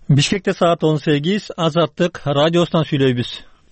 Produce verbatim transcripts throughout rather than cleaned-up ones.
Бишкекте саат он сегиз, Азаттык радиосунан сүйлөйбүз.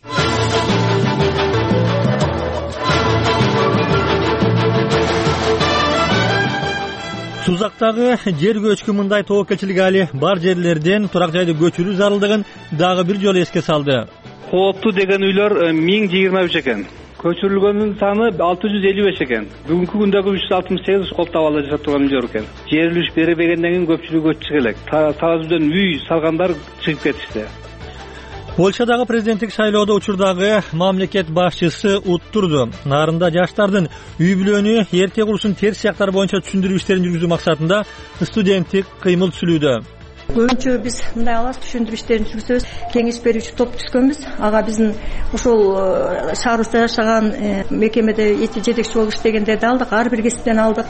Сузактагы жер көчкү мындай тобокелчилик али бар жерлерден турак жайды көчүрүү зарылдыгын дагы бир жолу эске салды. Кооптуу деген үйлөр миң жыйырма үч экен. Көчүрүлгөнүн саны алты жүз элүү беш экен. Бүгүнкү күндөгү үч жүз алтымыш сегиз кооптой абалда жашап турган үйлөр экен. Жерилиш беребегенден кийин көпчүлүгү көчүп элек. Таазүдөн үй салгандар чыгып кетишти. Польшадагы президенттик шайлоодо учурдагы мамлекет башчысы уттурду. Нарында жаштардын үй бүлөнү эрте курушун терс жактары боюнча түшүндүрүү иштерин жүргүзүү максатында студенттик кыймыл түзүлүүдө. Көбүнчө биз мындай алас түшүндүрүү иштерин жүргүзөбүз. Кеңеш берүүчү топ түзгөнбүз. Ага биздин ошол шаарыбызда жашаган мекемеде жетекчи болуп иштегендерди алдык, ар бир кесиптен алдык.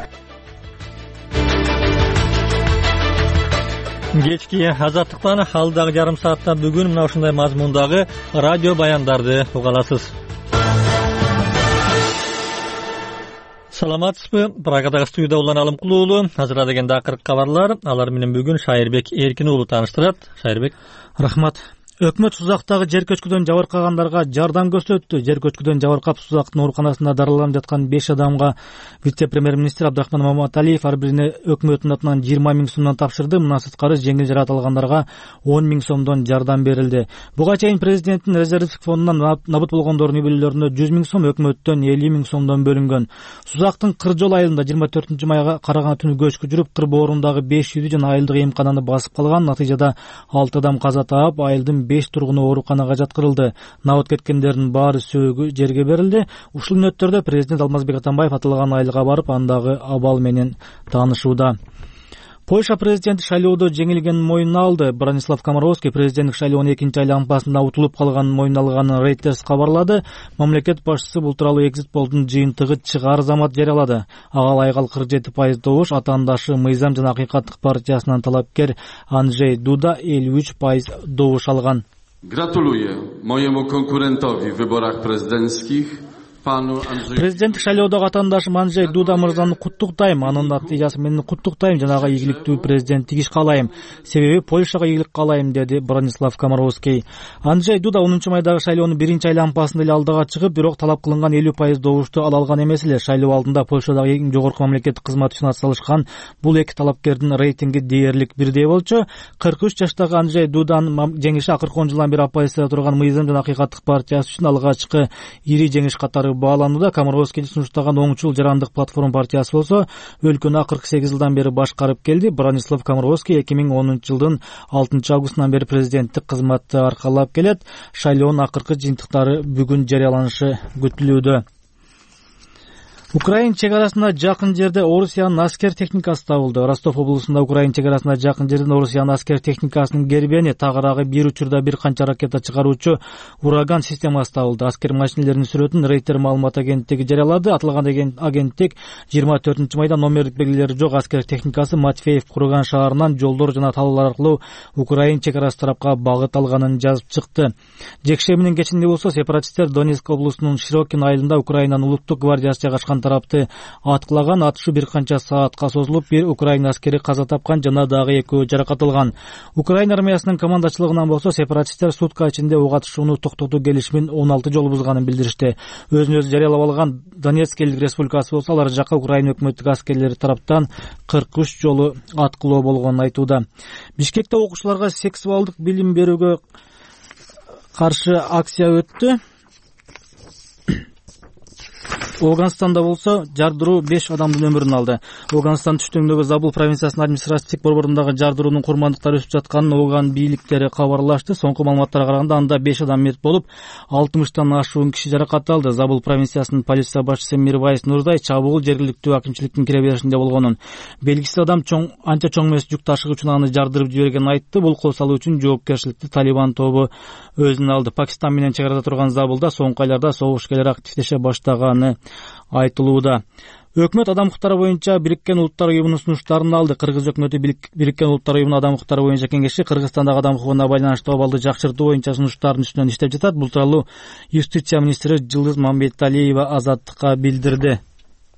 Кечки Азаттыктан алдагы жарым саатта бүгүн мына ушундай мазмундагы радио баяндарды уга аласыз. Саламатсызбы? Прагадагы студияда Улан Алымкулуулу азыр дегенде акыркы кабарлар. Алар менен бүгүн Шайырбек Эркин уулу тааныштырат. Шайырбек. Рахмат. Өкмөт Сузактагы жер көчкүдөн жабыркагандарга жардам көрсөттү. Жер көчкүдөн жабыркап Сузактын ооруканасында дарыланып жаткан беш адамга вице-премьер-министр Абдрахман Маматалиев ар бирине өкмөттүн атынан жыйырма миң сомдон тапшырды. Мына сырткары жеңил жаракат алгандарга он миң сомдон жардам берилди. Буга чейин президенттин резервдик фондунан набыт болгондордун үй бүлөлөрүнө жүз миң сом, өкмөттөн элүү миң сомдон бөлүнгөн. Сузактын Кыржол айылында жыйырма төртүнчү майга караган түнү көчкү жүрүп, Кыр боорундагы беш үйдү жана айылдык эмкананы басып калган. Натыйжада алты адам каза таап, айылдын беш тургуну ооруканага жаткырылды. Набыт кеткендердин баары сөөгү жерге берилди. Ушул мүнөттөрдө президент Алмазбек Атамбаев аталган айылга барып, андагы абал менен таанышууда. Польша президенти шайлоодо жеңилгенин мойнуна алды. Бронислав Комаровский президенттик шайлоонун экинчи айланпасында утулуп калганын мойнуна алганын Reuters кабарлады. Мамлекет башчысы бул тууралуу экзит полдун жыйынтыгы чыгаар замат жарыялады. Ага ылайык кырк жети пайыз добуш, атаандашы Мыйзам жана акыйкаттык партиясынан талапкер Анджей Дуда элүү үч пайыз добуш алган. Gratuluję mojemu konkurentowi w wyborach prezydenckich, panu Andrzeju. Президенттик шайлоодогу атаандашым Анджей Дуда мырзаны куттуктайм. Анын натыйжасы менен куттуктайм, жанагы ийгиликтүү президенттик иш каалайм. Себеби Польшага ийгилик каалайм, деди Бронислав Комаровский. Анджей Дуда онунчу майдагы шайлоонун биринчи айланпасында эле алдыга чыгып, бирок талап кылынган элүү пайыз добушту ала алган эмес эле. Шайлоо алдында Польшадагы эң жогорку мамлекеттик кызмат үчүн атсалышкан бул эки талапкердин рейтинги дээрлик бирдей болчу. кырк үч жаштагы Анджей Дуданын жеңиши акыркы он жылдан бери оппозицияда турган Мыйзам жана акыйкаттык партиясы үчүн алгачкы ири жеңиш катары бааланууда. Комаровский сунуштаган оңчул жарандык платформа партиясы болсо, өлкөнү кырк сегиз жылдан бери башкарып келди. Бронислав Комаровский эки миң онунчу жылдын алтынчы августунан бери президенттик кызматты аркалап келет. Шайлоонун акыркы жыйынтыктары бүгүн жарыяланышы күтүлүүдө. Украин чегарасына жакын жерде Орусиянын аскер техникасы табылды. Ростов облусунда Украин чегарасына жакын жерден Орусиянын аскер техникасынын гербени, тагыраагы бир учурда бир канча ракета чыгаруучу ураган системасы табылды. Аскер машинелеринин сүрөтүн Рейтер маалымат агенттиги жарыялады. Аталган агенттик жыйырма төртүнчү майда номерлик белгилери жок аскер техникасы Матфеев курган шаарынан жолдор жана талаалар аркылуу Украин чегарасы тарапка багыт алганын жазып чыкты. Жекшеминин кечинде болсо сепаратисттер Донецк облусунун Широкин айылында Украинанын улуттук гвардиясы жайгашкан тарапты аткылаган. Атышуу бир канча саатка созулуп, бир Украин аскери каза тапкан жана дагы экөө жаракат алган. Украин армиясынын командачылыгынан болсо сепаратисттер сутка ичинде ок атышууну токтотуу келишимин он алты жолу бузганын билдиришти. Өзүн өзү жарыялап алган Донецк элдик республикасы болсо, алар жака Украин өкмөттүк аскерлери тараптан кырк үч жолу аткылоо болгонун айтууда. Бишкекте окуучуларга сексуалдык билим берүүгө каршы акция өттү. Афганстанда болсо жардыруу беш адамдын өмүрүн алды. Афганстан түштүгүндөгү Забул провинциясынын административдик борборундағы жардыруунун курмандыктары өсүп жатканын Афган бийликтери кабарлашты. Соңку маалыматтарга караганда анда беш адам мерт болуп, алтымыштан ашуун киши жаракат алды. Забул провинциясынын полиция башчысы Мирвайс Нурдай чабуул жергиликтүү акимчиликтин кире беришинде болгонун, белгисиз адам чоң анча чоң эмес жүк ташыгыч учуна аны жардырып жибергенин айтты. Бул кол салуу үчүн жоопкерчиликти Талибан тобу өзүнө алды. Пакистан менен чек арада турган Забулда соңку айларда согуш-келер активдеше баштаганы айтылууда. Өкмөт адам укуктары боюнча Бириккен Улуттар уюмунун сунуштарын алды. Кыргыз өкмөтү Бириккен Улуттар уюмунун адам укуктары боюнча кеңеши Кыргызстандагы адам укугуна байланыштуу абалды жакшыртуу боюнча сунуштардын үстүнөн иштеп жатат. Бул тууралуу Юстиция министри Жылдыз Мамбеталиева Азаттыкка билдирди.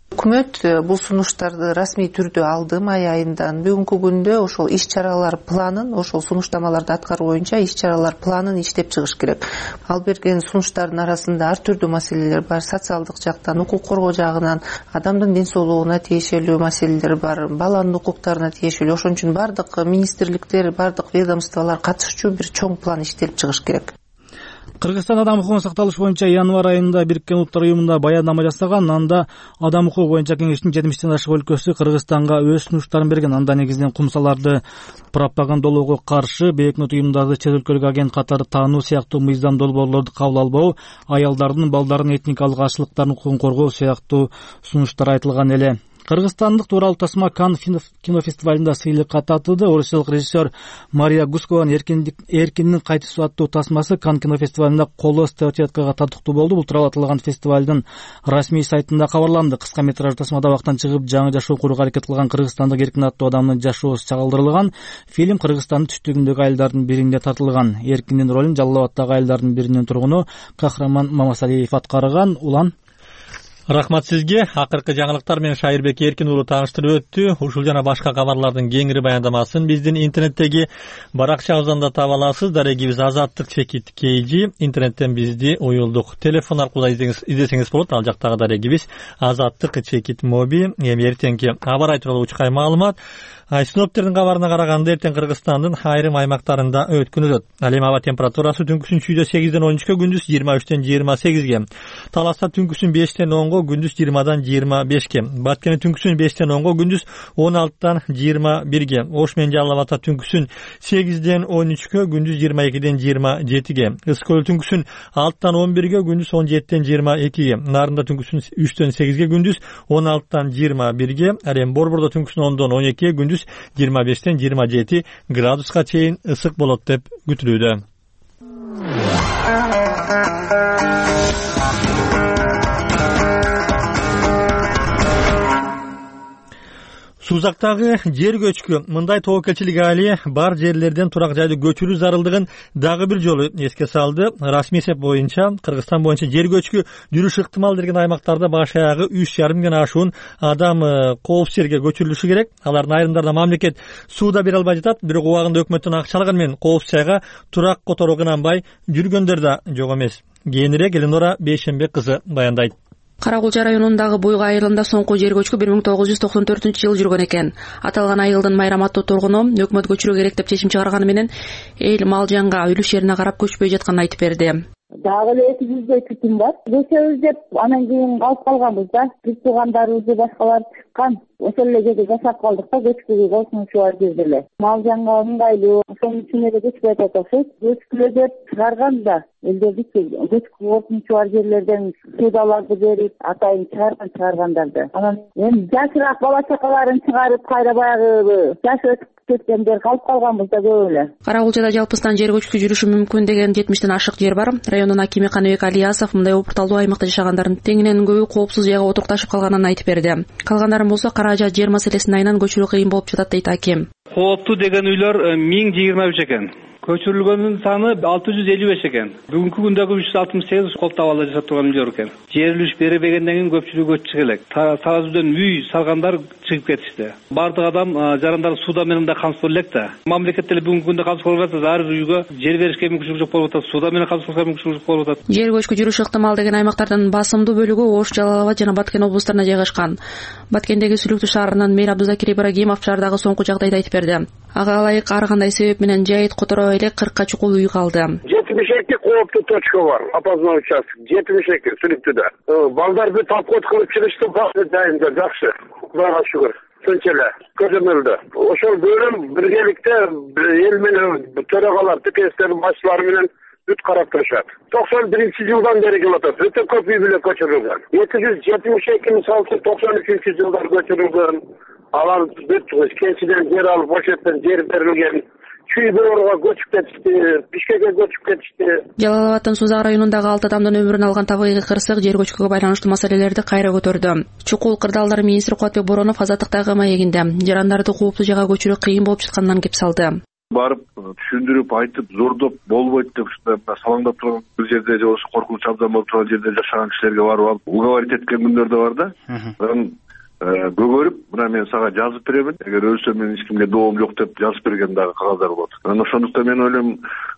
Өкмөт бул сунуштарды расмий түрдө алды май айындан. Бүгүнкү күндө ошол иш чаралар планын, ошол сунуштамаларды аткаруу боюнча иш чаралар планын иштеп чыгыш керек. Ал берген сунуштардын арасында ар түрдүү маселелер бар. Социалдык жактан, укук коргоо жагынан, адамдын ден соолугуна тиешелүү маселелер бар, баланын укуктарына тиешелүү. Ошон үчүн бардык министрликтер, бардык ведомстволор катышчу бир чоң план иштелип чыгыш керек. Кыргызстан адам укугун сакталыш боюнча январь айында Бириккен Улуттар уюмунда баяндама жасаган. Анда адам укугу боюнча кеңештин жетимиштен ашык өлкөсү Кыргызстанга өз сунуштарын берген. Анда негизинен кумсаларды пропагандалоого каршы бейөкмөт уюмдарды чет өлкөлүк агент катары таануу сыяктуу мыйзам долбоорлорду кабыл албоо, аялдардын, балдардын этникалык азчылыктардын укугун коргоо сыяктуу сунуштар айтылган эле. Кыргызстандык тууралуу тасма Кан кинофестивалында сыйлыкка татыды. Орусиялык режиссер Мария Гускованын Эркиндин кайтышуу аттуу тасмасы Кан кинофестивалында коло статуэткага татыктуу болду. Бул тууралуу аталган фестивалдын расмий сайтында кабарланды. Кыска метраждуу тасмада убактан чыгып жаңы жашоо курууга аракет кылган кыргызстандык Эркин аттуу адамдын жашоосу чагылдырылган. Фильм Кыргызстандын түштүгүндөгү айылдардын бирине тартылган. Эркиндин ролун Жалал Абаддагы айылдардын биринин тургуну Кахраман Мамасалиев аткарган. Улан Рахмат сизге. Акыркы жаңылыктар менен Шайырбек Эркин уулу тааныштырып өттү. Ушул жана башка кабарлардын кеңири баяндамасын биздин интернеттеги баракчабыздан да таба аласыз. Дарегибиз Азаттык чекит kg. Интернеттен бизди уюлдук телефон аркылуу издесеңиз болот. Ал жактагы дарегибиз Азаттык чекит моби. Эми эртеңки аба ырайы тууралуу учкай маалымат. Синоптиктердин кабарына караганда эртең Кыргызстандын айрым аймактарында өткүн өтөт. Ал эми аба температурасы түнкүсүн чүйдө сегизден он үчкө, күндүз жыйырма үчтөн жыйырма сегизге. Таласта түнкүсүн бештен онго, күндүз жыйырмадан жыйырма бешке. Баткене түнкүсүн бештен онго, күндүз он алтыдан жыйырма бирге. Ош менен Жалал Абадта түнкүсүн сегизден он үчкө, күндүз жыйырма экиден жыйырма жетиге. Ысык Көл түнкүсүн алтыдан он бирге, күндүз он жетиден жыйырма экиге. Нарында түнкүсүн үчтөн сегизге, күндүз он алтыдан жыйырма бирге. Ал эми Борбордо түнкүсүн ондон он экиге, күндүз жыйырма бештен жыйырма жети градуска чейин ысык болот деп күтүлүүдө. Сузактагы жер көчкү мындай тобокелчилик айли бар жерлерден турак жайды көчүрүү зарылдыгын дагы бир жолу эске салды. Расмий эсеп боюнча Кыргызстан боюнча жер көчкү жүрүш ыктымал деген аймактарда баш аягы үч жарым миңден ашуун адам коопсуз жерге көчүрүлүшү керек. Алардын айрымдарына мамлекет сууда бере албай жатат, бирок убагында өкмөттөн акча алган менен коопсуз жайга турак которууга ынанбай жүргөндөр да жок эмес. Кийинирээк Эленора Бейшембек кызы баяндайт. Кара Кулча районундагы Буйга айылында соңку жер көчкү бир миң тогуз жүз токсон төртүнчү жылы жүргөн экен. Аталган айылдын Майрам аттуу тургуну өкмөт көчүрүү керек деп чечим чыгарганы менен эл мал жанга үлүш жерине карап көчпөй жатканын айтып берди. Дагы эле эки жүздөй түтүн бар. Көчөбүз деп анан кийин калып калганбыз да. Биз туугандарыбыз башкалар чыккан. Ошол эле жерде жашап калдык да, көчкүгө коркунучу бар жерде эле. Мал жанга ыңгайлуу, ошонун үчүн эле көчпөй атат окшойт. Көчкүлө деп чыгарган да, элдерди көчкү коркунучу бар жерлерден суудаларды берип, атайын чыгарган чыгаргандарды. Анан эми жашыраак бала чакаларын чыгарып, кайра баягы жаш өтүп кеткендер калып калганбыз да көп эле. Кара Кулчада жалпысынан жер көчкү жүрүшү мүмкүн деген жетимиштен ашык жер бар. Райондун акими Каныбек Алиасов мындай опурталдуу аймакта жашагандардын теңинен көбү коопсуз жайга отурукташып калганын айтып берди. Калгандарын болсо каражат жер маселесинин айынан көчүрүү кыйын болуп жатат дейт аким. Кооптуу деген үйлөр миң жыйырма үч экен. Көчүрүлгөндүн саны алты жүз элүү беш экен. Бүгүнкү күндөгү үч жүз алтымыш сегиз кол табалы жашап турган үйлөр экен. Жер үлүш беребегенден кийин көпчүлүгү көчүп элек. Таразыдан үй салгандар чыгып кетишти. Бардык адам жарандар сууда менен да камсыз болуп элек да. Мамлекет деле бүгүнкү күндө камсыз болуп атат, ар бир үйгө жер беришке мүмкүнчүлүк жок болуп атат, сууда менен камсыз кылышка мүмкүнчүлүк болуп атат. Жер көчкү жүрүш ыктымал деген аймактардын басымдуу бөлүгү Ош, Жалал Абад жана Баткен облустарына жайгашкан. Баткендеги Сүлүктүү шаарынан Мейир Абдузакир Ибрагимов шаардагы соңку жагдайды айтып берди. Ага ылайык ар кандай себеп менен жайыт которо элек кыркка чукул үй калды. жетимиш эки кооптуу точка бар, опознавый участок. жетимиш эки Сүлүктүүдө. Балдарды подход кылып чыгышты жайында жакшы. Кудайга шүгүр. Чынча эле көзөмөлдө. Ошол бөлүм биргеликте эл менен төрагалар, текестердин башчылары менен бүт карап турушат. токсон биринчи жылдан бери келип атат. Өтө көп үй бүлө көчүрүлгөн. эки жүз жетимиш эки мисалы токсон үчүнчү жылдар көчүрүлгөн. Алар бүт кечиден жер алып, ошеттен жер берилген. Чүй-бөрөгө көчүп кетишти, Бишкекке көчүп кетишти. Жалал Абадтын Сузак районундагы алты адамдын өмүрүн алган табигый кырсык жер көчкүгө байланыштуу маселелерди кайра көтөрдү. Чукул кырдаалдар министри Кубатбек Боронов Азаттыктагы маегинде жарандарды кооптуу жайга көчүрүү кыйын болуп жатканынан кеп салды. барып түшүндүрүп айтып зордоп болбойт деп ушундай салаңдап турган бир жерде же ошо коркунуч абдан болуп турган жерде жашаган кишилерге барып алып уговорить эткен күндөр да бар да. Анан көгөрүп мына мен сага жазып беремин, эгер өлсөм мен эч кимге доом жок деп жазып берген дагы кагаздар болот. Анан ошондуктан мен ойлойм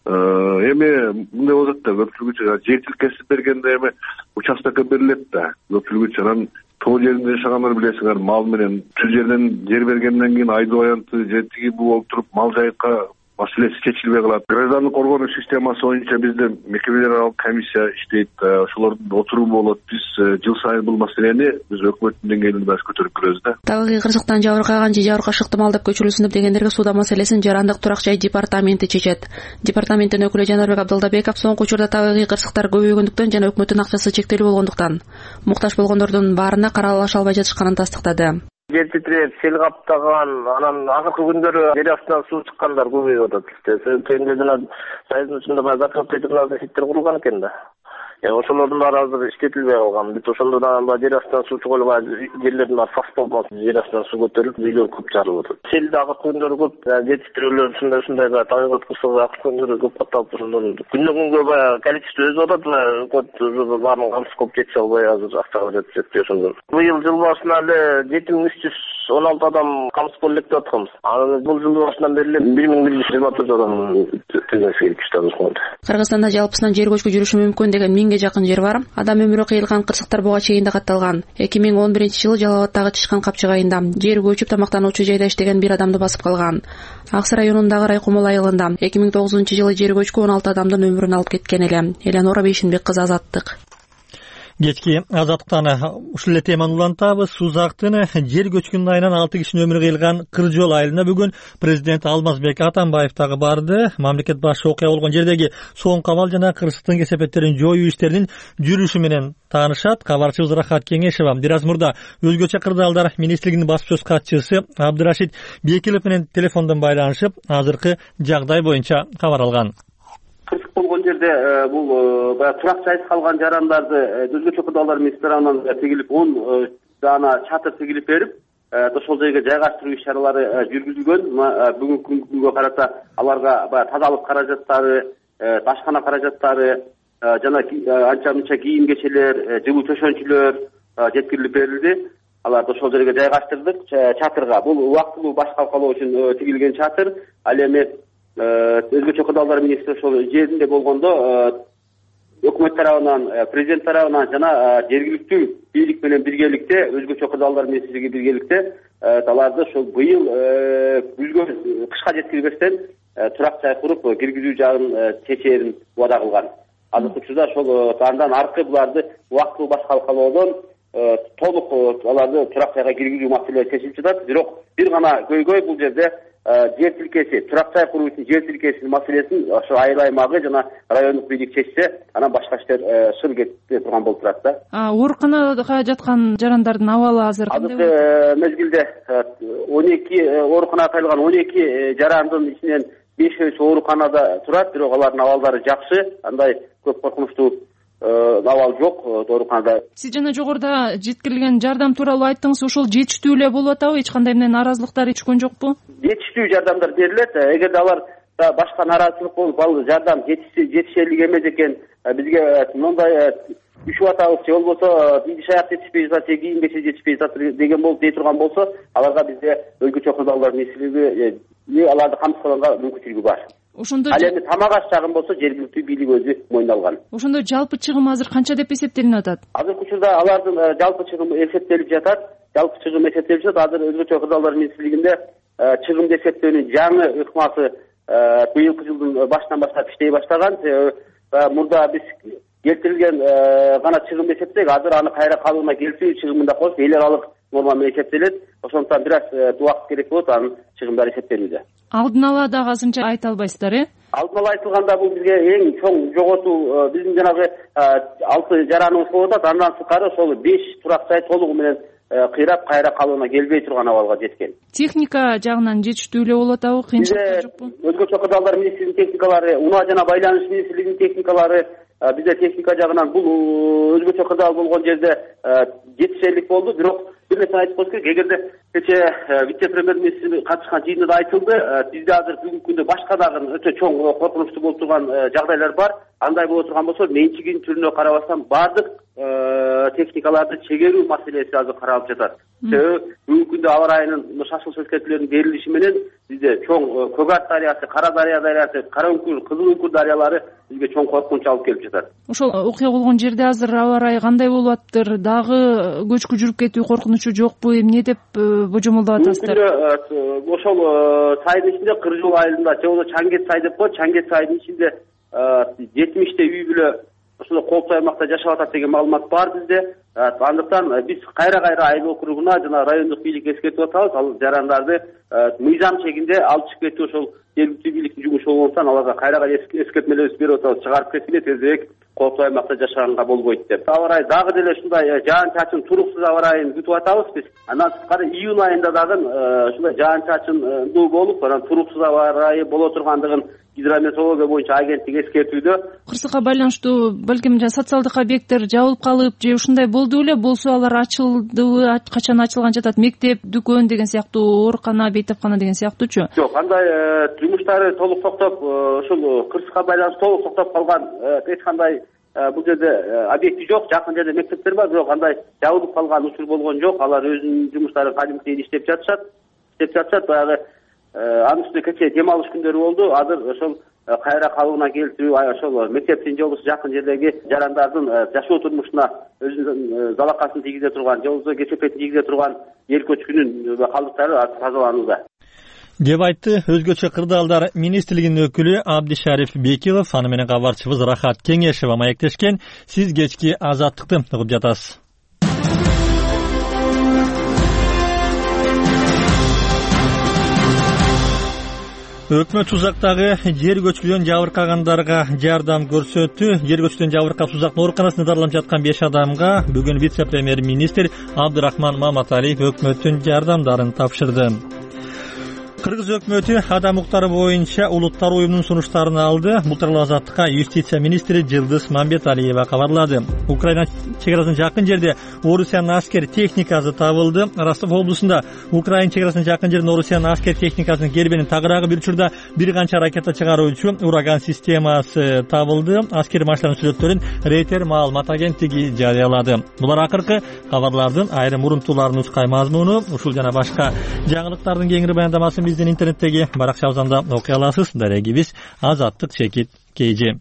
эми мындай болот да, көпчүлүгү жер тилкеси бергенде эми участокко берилет да көпчүлүгү. Анан тоо жеринде жашагандар билесиңер, мал менен түз жерден жер бергенден кийин айдоо аянты же тиги бул болуп туруп мал жайыкка маселеси чечилбей калат. Граждандык коргонуу системасы боюнча бизде мекемелер аралык комиссия иштейт, ошолордун отуруму болот. Биз жыл сайын бул маселени биз өкмөттүн деңгээлинде баш көтөрүп келебиз да. Табигый кырсыктан жабыркаган же жабыркаштыкты малдап көчүрүлсүн деп дегендерге суда маселесин жарандык турак жай департаменти чечет. Департаменттин өкүлү Жанарбек Абдылдабеков соңку учурда табигый кырсыктар көбөйгөндүктөн жана өкмөттүн акчасы чектелүү болгондуктан муктаж болгондордун баарына каралаша албай жатышканын тастыктады. Жер титиреп, сел каптаган, анан акыркы күндөрү жер астынан суу чыккандар көбөйүп атат. Кийинде жана сайдын ичинде баягы закрытый сеттер курулган экен да. Ошолордун баары азыр иштетилбей калган. Бүт ошондон баягы жер астынан суу чыгып жерлердин баары сак болуп, жер астынан суу көтөрүлүп, үйлөр көп жарылып атат. Селде акыркы күндөрү көп, жер титирөөлөр ушундай ушундай баягы табигый кырсыгы акыркы күндөрү көп катталып, ошондон күндөн күнгө баягы количество өсүп атат, өкмөт баарын камсыз кылып жетише албай азыр акчага жетпей ошондон. Быйыл жыл башынан эле жети миң үч жүз он алты адам камсыз коллек деп атканбыз. Анан бул жыл башынан бери эле бир миң бир жүз жыйырма төрт адам тегереске иштебиз. Кыргызстанда жалпысынан жер көчкү жүрүшү мүмкүн деген миңге жакын жер бар. Адам өмүрү кыйылган кырсыктар буга чейин да катталган. эки миң он биринчи жылы Жалал Абадтагы Чышкан капчык айында жер көчүп тамактануучу жайда иштеген бир адамды басып калган. Аксы районундагы Райкомол айылында эки миң тогузунчу жылы жер көчкү он алты адамдын өмүрүн алып кеткен эле. Элеонора Бейшинбек кызы, Азаттык. Кечки Азаттыктан ушул эле теманы улантабыз. Сузактын жер көчкүнүн айынан алты кишинин өмүрү кыйылган Кыржол айылына бүгүн президент Алмазбек Атамбаев дагы барды. Мамлекет башчысы окуя болгон жердеги соң кабал жана кырсыктын кесепеттерин жоюу иштеринин жүрүшү менен таанышат. Кабарчыбыз Рахат Кеңешева бир аз мурда өзгөчө кырдаалдар министрлигинин басып сөз катчысы Абдырашид Бекилов менен телефондон байланышып, азыркы жагдай боюнча кабар алган. Кырсык болгон жерде бул баягы турак жайсыз калган жарандарды өзгөчө кырдаалдар министри тарабынан тигилип он даана чатыр тигилип берип, ошол жерге жайгаштыруу иш чаралары жүргүзүлгөн. Бүгүнкү күнгө карата аларга баягы тазалык каражаттары, дашкана каражаттары жана анча мынча кийим кечелер, жылуу төшөнчүлөр жеткирилип берилди. Аларды ошол жерге жайгаштырдык, чатырга. Бул убактылуу баш калкалоо үчүн тигилген чатыр. Ал эми өзгөчө кырдаалдар министри ошол жеринде болгондо өкмөт тарабынан, президент тарабынан жана жергиликтүү бийлик менен биргеликте, өзгөчө кырдаалдар министрлиги биргеликте аларды ошол быйыл күзгө кышка жеткирбестен турак жай куруп киргизүү жагын чечээрин убада кылган. Азыркы учурда ошол андан аркы буларды убактылуу баш калкалоодон толук аларды турак жайга киргизүү маселеси чечилип жатат. Бирок бир гана көйгөй бул жерде жер тилкеси, турак жай куруу үчүн жер тилкесинин маселесин ошо айыл аймагы жана райондук бийлик чечсе, анан башка иштер шыр кетпей турган болуп турат да. Ооруканага жаткан жарандардын абалы азыр кандай? Азыркы мезгилде он эки ооруканага кайрылган он эки жарандын ичинен бешөөсү ооруканада турат, бирок алардын абалдары жакшы, андай көп коркунучтуу абал жок ооруканада. Сиз жана жогоруда жеткирилген жардам тууралуу айттыңыз, ошол жетиштүү эле болуп атабы? Эч кандай менен наразылыктар түшкөн жокпу? Жетиштүү жардамдар берилет. Эгерде алар башка нараазычылык болуп, ал жардам жетишерлик эмес экен, бизге мындай үшүп атабыз, же болбосо идиш аяк жетишпей жатат, же кийим кече жетишпей жатат деген болуп дей турган болсо, аларга бизде өзгөчө кырдаалдар министрлиги аларды камсыз кылганга мүмкүнчүлүгү бар. Ошондо ал эми тамак аш жагын болсо жергиликтүү бийлик өзү мойнуна алган. Ошондо жалпы чыгым азыр канча деп эсептелип атат? Азыркы учурда алардын жалпы чыгымы эсептелип жатат. Жалпы чыгым эсептелип жатат. Азыр өзгөчө кырдаалдар министрлигинде чыгымды эсептөөнүн жаңы ыкмасы быйылкы жылдын башынан баштап иштей баштаган. Мурда биз келтирилген гана чыгым эсептек, азыр аны кайра калыбына келтирүү чыгымын да кошуп эл аралык норма менен эсептелет. Ошондуктан бир аз убакыт керек болот анын чыгымдары эсептелүүдө. Алдын ала дагы азырынча айта албайсыздар, э? Алдын ала айтылганда бул бизге эң чоң жоготуу биздин жанагы алты жараныбыз болуп атат. Андан сырткары ошол беш турак жай толугу менен кыйрап кайра калыбына келбей турган абалга жеткен. Техника жагынан жетиштүү эле болуп атабы? Кыйынчылык жокпу? Өзгөчө кырдаалдар министрлигинин техникалары, унаа жана байланыш министрлигинин техникалары, бизде техника жагынан бул өзгөчө кырдаал болгон жерде жетишерлик болду. Бирок бир нерсени айтып коюш керек. Эгерде кече вице премьер министр катышкан жыйында да айтылды, бизде азыр бүгүнкү күндө башка дагы өтө чоң коркунучтуу болуп турган жагдайлар бар. Андай боло турган болсо, менчигинин түрүнө карабастан баардык техникаларды чегерүү маселеси азыр каралып жатат. Себеби бүгүнкү күндө аба ырайынын шашылыш эскертүүлөрүнүн берилиши менен бизде чоң Көгат дарыясы, Кара Дарыя дарыясы, Кара Үңкүр, Кызыл Үңкүр дарыялары бизге чоң коркунуч алып келип жатат. Ошол окуя болгон жерде азыр аба ырайы кандай болуп атыптыр? Дагы көчкү жүрүп кетүү коркунучу жокпу? Эмне деп божомолдоп атасыздар? Ошол сайдын ичинде Кырк Жол айылында, же болбосо Чаңгет сай деп коет, Чаңгет сайдын ичинде жетимиштей үй бүлө ушул коопсуз аймакта жашап атат деген маалымат бар бизде. Андыктан биз кайра кайра айыл округуна жана райондук бийликке эскертип атабыз. Ал жарандарды мыйзам чегинде алып чыгып кетүү ошол жергиликтүү бийликтин жумушу болгондуктан аларга кайра кайра эскертмелерибизди берип атабыз. Чыгарып кеткиле, тезирээк коопсуз аймакта жашаганга болбойт деп. Аба ырайы дагы деле ушундай жаан чачын, туруксуз аба ырайын күтүп атабыз биз. Андан сырткары июнь айында дагы ушундай жаан чачындуу болуп, анан туруксуз аба ырайы боло тургандыгын гидрометеорология боюнча агенттик эскертүүдө. Кырсыкка байланыштуу балким социалдык объекттер жабылып калып же ушундай болду беле, болсо алар ачылдыбы, качан ачылган жатат? Мектеп, дүкөн деген сыяктуу, оорукана, бейтапкана деген сыяктуучу? Жок, андай жумуштары толук токтоп, ушул кырсыкка байланыштуу толук токтоп калган эч кандай бул жерде объекти жок. Жакын жерде мектептер бар, бирок андай жабылып калган учур болгон жок. Алар өзүнүн жумуштарын кадимкидей иштеп жатышат. Иштеп жатышат. Баягы анын үстүнө кечээ дем алыш күндөрү болду. Азыр ошол кайра калыбына келтирүү, ошол мектептин же болбосо жакын жердеги жарандардын жашоо турмушуна өзүнүн залакасын тийгизе турган, же болбосо кесепетин тийгизе турган эл көчкүнүн калдыктары тазаланууда деп айтты өзгөчө кырдаалдар министрлигинин өкүлү Абдишариф Бекилов. Аны менен кабарчыбыз Рахат Кеңешева маектешкен. Сиз кечки Азаттыкты угуп жатасыз. Өкмөт Сузактагы жер көчкүдөн жабыркагандарга жардам көрсөттү. Жер көчкүдөн жабыркап Сузактын ооруканасында дарыланып жаткан беш адамга бүгүн вице-премьер министр Абдырахман Маматалиев өкмөттүн жардамдарын тапшырды. Кыргыз өкмөтү адам укуктары боюнча улуттар уюмунун сунуштарын алды. Бул тууралуу Азаттыкка юстиция министри Жылдыз Мамбеталиева кабарлады. Украина чегарасынын жакын жерде Орусиянын аскер техникасы табылды. Ростов облусунда Украина чегарасынын жакын жеринен Орусиянын аскер техникасынын келбенин тагыраагы бир учурда бир канча ракета чыгаруучу ураган системасы табылды. Аскер машиналардын сүрөттөрүн Рейтер маалымат агенттиги жарыялады. Булар акыркы кабарлардын айрым урунтууларынын нускай мазмуну. Ушул жана башка жаңылыктардын кеңири баяндамасын биздин интернеттеги баракчабыздан окуй аласыз. Дарегибиз Азаттык чекит кейжи.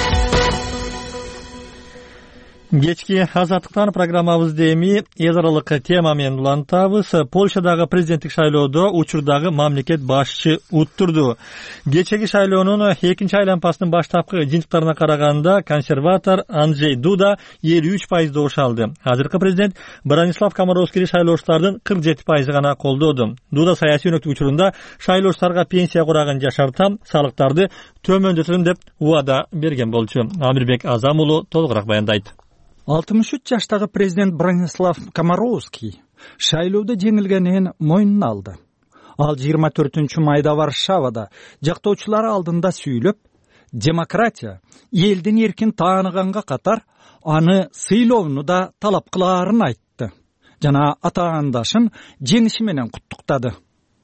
Кечки Азаттыктан программабызды эми эз аралык тема менен улантабыз. Польшадагы президенттик шайлоодо учурдагы мамлекет башчы уттурду. Кечеги шайлоонун экинчи айланпасынын баштапкы жыйынтыктарына караганда консерватор Анджей Дуда элүү үч пайыз добуш алды. Азыркы президент Бранислав Комаровский шайлоочулардын кырк жети пайызы гана колдоду. Дуда саясий өнөктүк учурунда шайлоочуларга пенсия курагын жашартам, салыктарды төмөндөтөм деп убада берген болчу. Амирбек Азам уулу толугураак баяндайт. алтымыш үч жаштагы президент Бранислав Комаровский шайлоодо жеңилгенин мойнуна алды. Ал жыйырма төртүнчү майда Варшавада жактоочулары алдында сүйлөп, демократия элдин эркин тааныганга катар аны сыйлоону да талап кылаарын айтты жана атаандашын жеңиши менен куттуктады.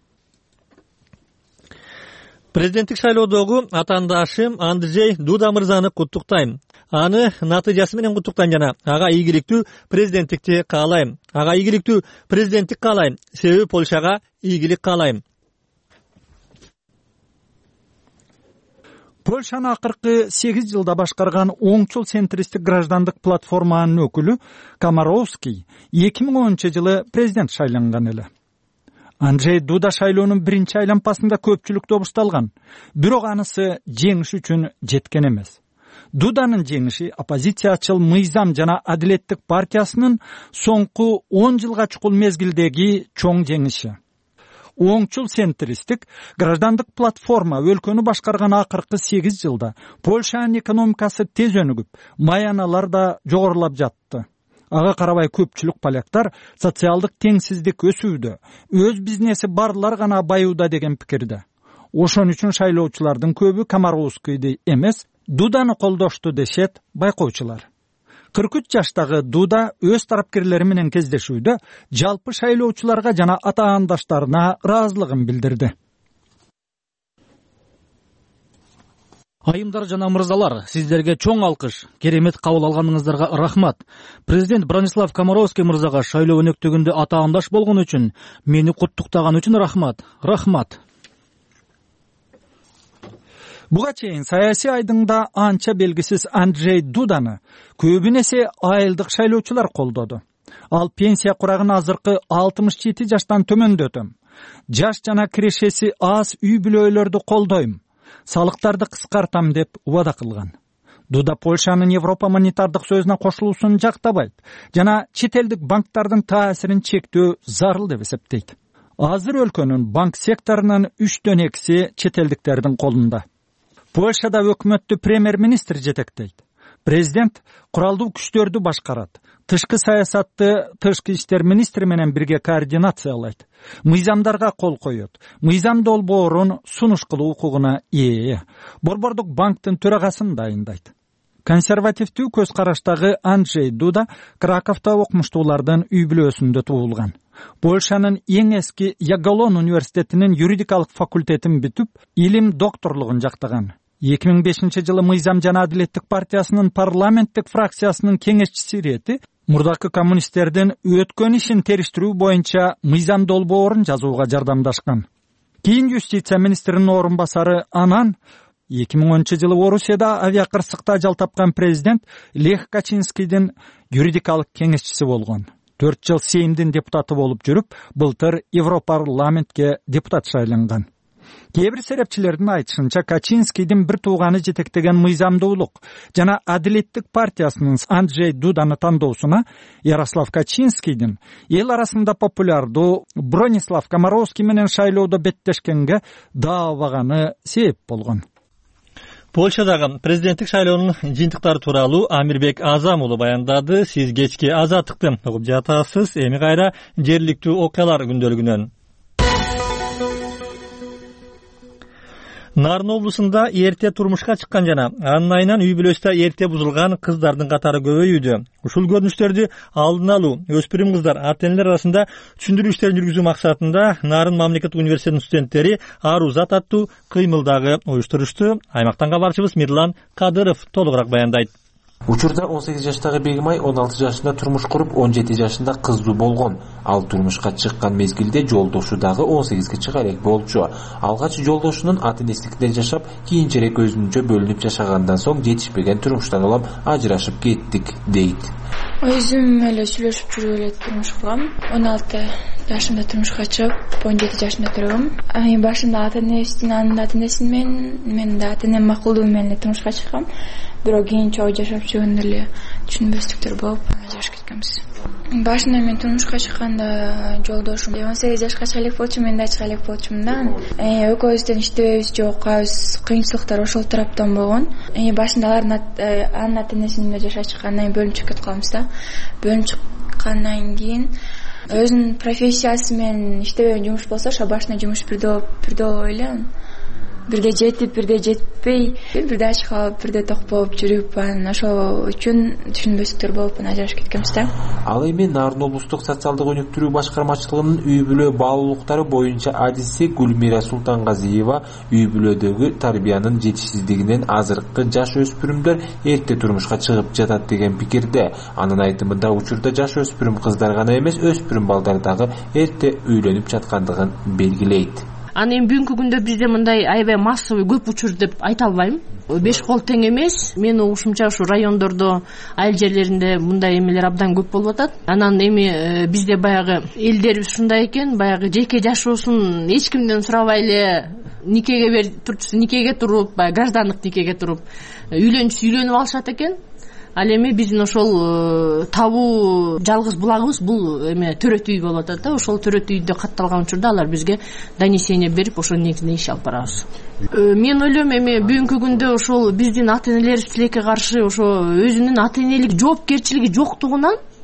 Президенттик шайлоодогу атаандашым Анджей Дуда мырзаны куттуктайм. Аны натыйжасы менен куттуктайм жана ага ийгиликтүү президенттикти каалайм. Ага ийгиликтүү президенттик каалайм. Себеби Польшага ийгилик каалайм. Польшаны акыркы сегиз жылда башкарган оңчул центристик граждандык платформанын өкүлү Комаровский эки миң онунчу жылы президент шайланган эле. Анджей Дуда шайлоонун биринчи айланпасында көпчүлүк добушталган, бирок анысы жеңиш үчүн жеткен эмес. Дуданын жеңиши оппозициячыл мыйзам жана адилеттик партиясынын соңку он жылга чукул мезгилдеги чоң жеңиши. Оңчул центристик граждандык платформа өлкөнү башкарган акыркы сегиз жылда Польшанын экономикасы тез өнүгүп, маяналар да жогорулап жатты. Ага карабай көпчүлүк поляктар социалдык теңсиздик өсүүдө, өз бизнеси барлар гана байууда деген пикирде. Ошон үчүн шайлоочулардын көбү Комаровскийди эмес, Дуданы колдошту дешет байкоочулар. кырк үч жаштагы Дуда өз тарапкерлери менен кездешүүдө жалпы шайлоочуларга жана атаандаштарына ыраазылыгын билдирди. Айымдар жана мырзалар, сиздерге чоң алкыш, керемет кабыл алганыңыздарга рахмат. Президент Бронислав Комаровский мырзага шайлоо өнөктүгүндө атаандаш болгон үчүн, мени куттуктаган үчүн рахмат. Рахмат. Буга чейин саясий айдыңда анча белгисиз Анджей Дуданы көбүн эсе айылдык шайлоочулар колдоду. Ал пенсия курагын азыркы алтымыш жети жаштан төмөндөтөм. Жаш жана кирешеси аз үй бүлөлөрдү колдойм. Салыктарды кыскартам деп убада кылган. Дуда Польшанын Европа монетардык сөзүнө кошулуусун жактабайт жана чет элдик банктардын таасирин чектөө зарыл деп эсептейт. Азыр өлкөнүн банк секторунун үчтөн экиси чет элдиктердин колунда. Польшада өкмөттү премьер-министр жетектейт. Президент куралдуу күчтөрдү башкарат. Тышкы саясатты тышкы иштер министри менен бирге координациялайт. Мыйзамдарга кол коет. Мыйзам долбоорун сунуш кылуу укугуна ээ. Борбордук банктын төрагасын дайындайт. Консервативдүү көз караштагы Анджей Дуда Краковто окумуштуулардын үй бүлөсүндө туулган. Польшанын эң эски Яголон университетинин юридикалык факультетин бүтүп, илим докторлугун жактаган. эки миң бешинчи жылы Мыйзам жана Адилеттик партиясынын парламенттик фракциясынын кеңешчиси ирети мурдакы коммунисттердин өткөн ишин териштирүү боюнча мыйзам долбоорун жазууга жардамдашкан. Кийин юстиция министринин орун басары, анан эки миң онунчу жылы Орусияда авиакырсыкта ажал тапкан президент Лех Качинскийдин юридикалык кеңешчиси болгон. төрт жыл Сеймдин депутаты болуп жүрүп, былтыр Европарламентке депутат шайланган. Кээ бир серепчилердин айтышынча, Качинскийдин бир тууганы жетектеген мыйзамдуулук жана Адилеттик партиясынын Анджей Дуданы тандоосуна Ярослав Качинскийдин эл арасында популярдуу Бронислав Комаровский менен шайлоодо беттешкенге даабаганы себеп болгон. Польшадагы президенттик шайлоонун жыйынтыктары тууралуу Амирбек Азам уулу баяндады. Сиз кечки Азаттыкты угуп жатасыз. Эми кайра жергиликтүү окуялар күндөлүгүнөн. Нарын облусунда эрте турмушка чыккан жана анын айынан үй бүлөсүндө эрте бузулган кыздардын катары көбөйүүдө. Ушул көрүнүштөрдү алдын алуу өспүрүм кыздар ата-энелер арасында түшүндүрүү иштерин жүргүзүү максатында Нарын мамлекеттик университетинин студенттери Арузат аттуу кыймылдагы уюштурушту. Аймактан кабарчыбыз Мирлан Кадыров толугураак баяндайт. Учурда он сегиз жаштагы Бегимай он алты жашында турмуш куруп, он жети жашында кыздуу болгон. Ал турмушка чыккан мезгилде жолдошу дагы он сегизге чыга элек болчу. Алгач жолдошунун ата-энесинден жашап, кийинчерээк өзүнчө бөлүнүп жашагандан соң жетишпеген турмуштан улам ажырашып кеттик, дейт. Өзүм эле сүйлөшүп жүрүп эле турмуш кургам. он алты жашымда турмушка чыгып, он жети жашында тургам. Эми башында ата-энесин, анын ата-энеси менен, мен да ата-энем макулдугу менен турмушка чыккам. Бирок кийин чогуу жашап жүргөндө эле түшүнбөстүктөр болуп ажырашып кеткенбиз. Башында мен турмушка чыкканда жолдошум он сегиз жашка чыга элек болчу, мен да чыга элек болчумун да. Экөөбүздөн иштебейбиз, жокпайбыз, кыйынчылыктар ошол тараптан болгон. Башында алардын анын ата-энесинде жашап чыккандан кийин бөлүнүп чыгып кетип калабыз да. Бөлүнүп чыккандан кийин өзүнүн профессиясы менен иштебеген жумуш болсо, ошо башында жумуш бирдөө бирдөө эле. Бирде жетип, бирде жетпей, бирде ачык алып, бирде ток болуп жүрүп, анан ошол үчүн түшүнбөстүктөр болуп ажырашып кеткенбиз да. Ал эми Нарын облустук социалдык өнүктүрүү башкармачылыгынын үй бүлө баалуулуктары боюнча адиси Гүлмира Султангазиева үй бүлөдөгү тарбиянын жетишсиздигинен азыркы жаш өспүрүмдөр эрте турмушка чыгып жатат деген пикирде. Анын айтымында учурда жаш өспүрүм кыздар гана эмес, өспүрүм балдар дагы эрте үйлөнүп жаткандыгын белгилейт. Аны эми бүгүнкү күндө бизде мындай аябай массовый көп учур деп айта албайм. Беш кол тең эмес. Менин угушумча ушу райондордо, айыл жерлеринде мындай эмелер абдан көп болуп атат. Анан эми бизде баягы элдерибиз ушундай экен, баягы жеке жашоосун эч кимден сурабай эле никеге бер турчусу никеге туруп, баягы граждандык никеге туруп, үйлөнчүсү үйлөнүп алышат экен. Ал эми биздин ошол табуу жалгыз булагыбыз бул эме төрөт үй болуп атат да. Ошол төрөт үйдө катталган учурда алар бизге донесение берип, ошол негизинде иш алып барабыз. Мен ойлойм, эми бүгүнкү күндө ошол биздин ата-энелерибиз тилекке каршы ошо өзүнүн ата-энелик жоопкерчилиги жоктугунан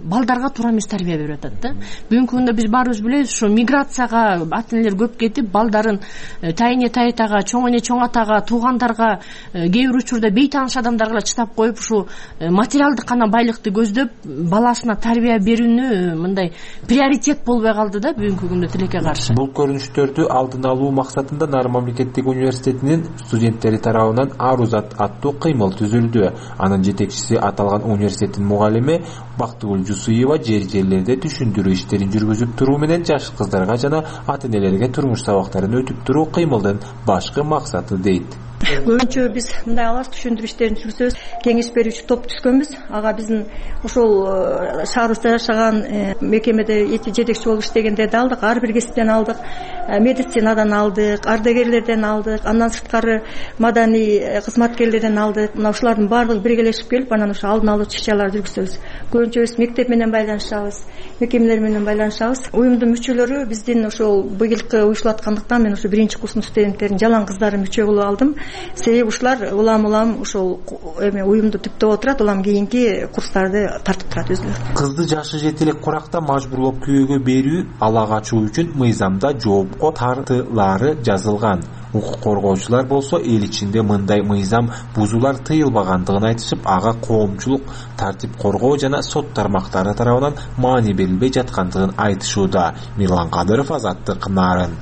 балдарга туура эмес тарбия берип атат да. Бүгүнкү күндө биз баарыбыз билебиз, ушу миграцияга ата энелер көп кетип, балдарын тайыне тайтага, чоң эне чоң атага, туугандарга, кээ бир учурда бейтааныш адамдарга чыдап коюп, ушу материалдык гана байлыкты көздөп, баласына тарбия берүүнү мындай приоритет болбой калды да бүгүнкү күндө тилекке каршы. Бул көрүнүштөрдү алдын алуу максатында Нарын мамлекеттик университетинин студенттери тарабынан Арузат аттуу кыймыл түзүлдү. Анын жетекчиси аталган университеттин мугалими Бактыгүл Жусуева жер жерлерде түшүндүрүү иштерин жүргүзүп туруу менен жаш кыздарга жана ата энелерге турмуш сабактарын өтүп туруу кыймылдын башкы максаты дейт. Көбүнчө биз мындай алыс түшүндүрүү иштерин жүргүзөбүз. Кеңеш берүүчү топ түзгөнбүз. Ага биздин ошол шаарыбызда жашаган мекемеде эти жетекчи болуп иштегендерди алдык. Ар бир кесиптен алдык. Медицинадан алдык, ардагерлерден алдык, андан сырткары маданий кызматкерлерден алдык. Мына ушулардын баардыгы биргелешип келип, анан ошо алдын алуу иш-чараларды жүргүзөбүз. Көбүнчө биз мектеп менен байланышабыз, мекемелер менен байланышабыз. Уюмдун мүчөлөрү биздин ошол быйылкы уюшулаткандыктан мен ошо биринчи курстун студенттерин жалаң кыздарын мүчө кылып алдым. Себеби ушулар улам улам ошол эме уюмду түптөп отурат, улам кийинки курстарды тартып турат өзүлөрү. Кызды жашы жете элек куракта мажбурлап күйөөгө берүү ала качуу үчүн мыйзамда жоопко тартылары жазылган. Укук коргоочулар болсо эл ичинде мындай мыйзам бузуулар тыйылбагандыгын айтышып, ага коомчулук тартип коргоо жана сот тармактары тарабынан маани берилбей жаткандыгын айтышууда. Мирлан Кадыров, Азаттык, Нарын.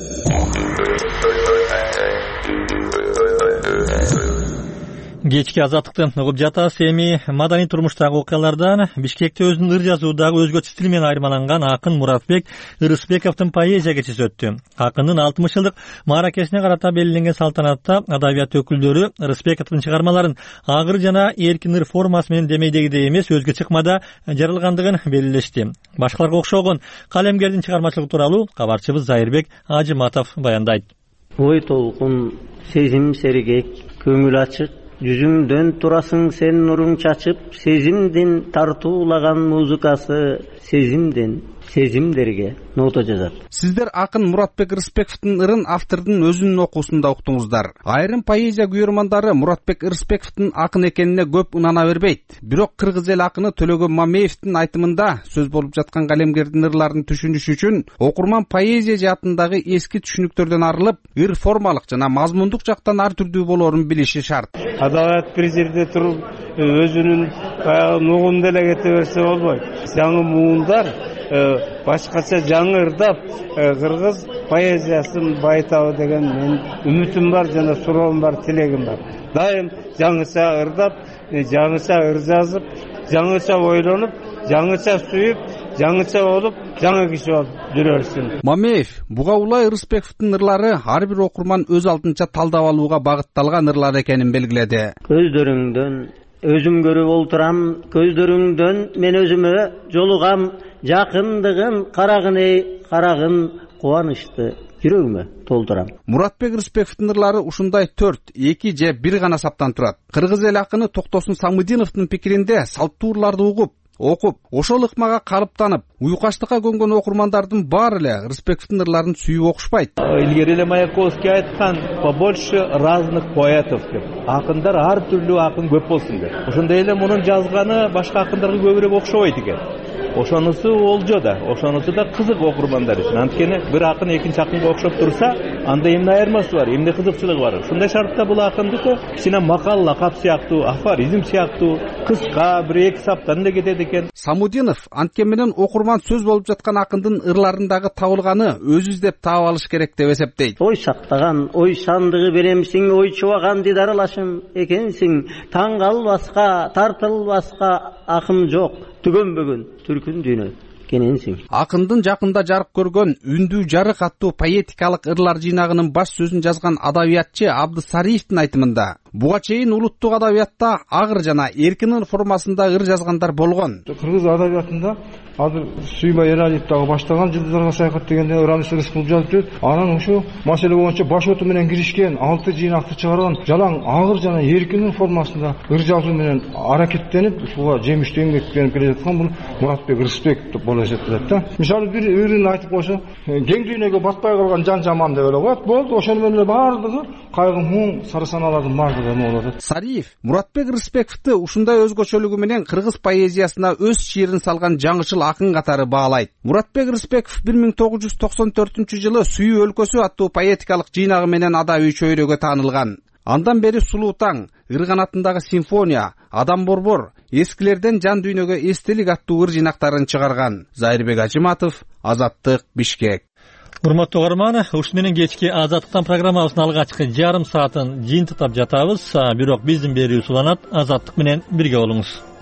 Кечки Азаттыкты угуп жатасыз. Эми маданий турмуштагы окуялардан Бишкекте өзүнүн ыр жазуудагы өзгөчө стили менен айырмаланган акын Муратбек Ырысбековдун поэзия кечиси өттү. Акындын алтымыш жылдык мааракесине карата белгиленген салтанатта адабият өкүлдөрү Ырысбековдун чыгармаларын агыр жана эркин ыр формасы менен демейдегидей эмес өзгө чыкмада жаралгандыгын белгилешти. Башкаларга окшогон калемгердин чыгармачылыгы тууралуу кабарчыбыз Зайырбек Ажыматов баяндайт. Ой толкун, сезим сергек, көңүл ачык, жүзүңдөн турасың сен нуруң чачып, сезимдин тартуулаган музыкасы, сезимдин сезимдерге нота жазат. Сиздер акын Муратбек Ырысбековдун ырын автордун өзүнүн окуусунда уктуңуздар. Айрым поэзия күйөрмандары Муратбек Ырысбековдун акын экенине көп ынана бербейт. Бирок кыргыз эл акыны Төлөгөн Мамеевдин айтымында сөз болуп жаткан калемгердин ырларын түшүнүш үчүн окурман поэзия жаатындагы эски түшүнүктөрдөн арылып, ыр формалык жана мазмундук жактан ар түрдүү болоорун билиши шарт. Адалат президенти туруп өзүнүн баягы нугунду эле кете берсе болбойт. Жаңы муундар башкача жаңы ырдап кыргыз поэзиясын байытабы деген мен үмүтүм бар жана суроом бар, тилегим бар. Дайым жаңыча ырдап, жаңыча ыр жазып, жаңыча ойлонуп, жаңыча сүйүп, жаңыча болуп, жаңы киши болуп жүрөрсүн. Мамеев буга улай Ырысбековдун ырлары ар бир окурман өз алдынча талдап алууга багытталган ырлар экенин белгиледи. Көздөрүңдөн өзүм көрүп олтурам, көздөрүңдөн мен өзүмө жолугам, жакындыгын карагын эй, карагын кубанычты жүрөгүмө толтурам. Муратбек Ырысбековдун ырлары ушундай төрт, эки же бир гана саптан турат. Кыргыз эл акыны Токтосун Самыдиновдун пикиринде салттуу ырларды угуп, окуп, ошол ыкмага калыптанып, уюкачтыкка көнгөн окурмандардын баары эле Ырысбековдун ырларын сүйүп окушпайт. Илгери эле Маяковский айткан, побольше разных поэтов деп. Акындар ар түрлүү акын көп болсун деп. Ошондой эле мунун жазганы башка акындарга көбүрөөк окшобойт экен. Ошонусу олжо да, ошонусу да кызык окурмандар үчүн. Анткени бир акын экинчи акынга окшоп турса, анда эмне айырмасы бар, эмне кызыкчылыгы бар. Ушундай шартта бул акындыкы кичине макал, лакап сыяктуу, афоризм сыяктуу, кыска, бир эки саптан да кетет экен. Самудинов анткен менен окурман сөз болуп жаткан акындын ырларындагы табылганы өзү издеп таап алыш керек деп эсептейт. Ой сактаган, ой сандыгы беремсиң, ой чубаган дидарылашым экенсиң, таң калбаска, тартылбаска акым жок. Түгөнбөгөн түркүн дүйнө кененсиң. Акындын жакында жарык көргөн Үндүү жарык аттуу поэтикалык ырлар жыйнагынын баш сөзүн жазган адабиятчы Абдысариевдин айтымында буга чейин улуттук адабиятта агыр жана эркин ыр формасында ыр жазгандар болгон. Кыргыз адабиятында азыр Сүйбай Эралиев дагы баштаган Жылдыздарга саякат дегенде Ыраныш Рыскулов жазып жүрөт. Анан ошо маселе боюнча баш оту менен киришкен, алты жыйнакты чыгарган, жалаң агыр жана эркин ыр формасында ыр жазуу менен аракеттенип, ушуга жемиштүү эмгек берип келе жаткан бул Муратбек Ырысбеков деп болуп эсептелет да. Мисалы бир ырын айтып койсо, кең дүйнөгө батпай калган жан жаман деп эле коет. Болду, ошону менен эле баардыгы кайгы муң сары саналардын баардыгы эме болуп атат. Сариев Муратбек Рысбековду ушундай өзгөчөлүгү менен кыргыз поэзиясына өз шиирин салган жаңычыл акын катары баалайт. Муратбек Рысбеков бир миң тогуз жүз токсон төртүнчү жылы Сүйүү өлкөсү аттуу поэтикалык жыйнагы менен ада үч өйрөгө таанылган. Андан бери Сулуу таң, Ыр канатындагы симфония, Адам борбор, эскилерден жан дүйнөгө эстелик аттуу ыр жыйнактарын чыгарган. Зайырбек Ажыматов, Азаттык, Бишкек. Урматтуу угарман, ушуну менен кечки Азаттыктан программабыздын алгачкы жарым саатын жыйынтыктап жатабыз. Бирок биздин берүүбүз уланат. Азаттык менен бирге болуңуз.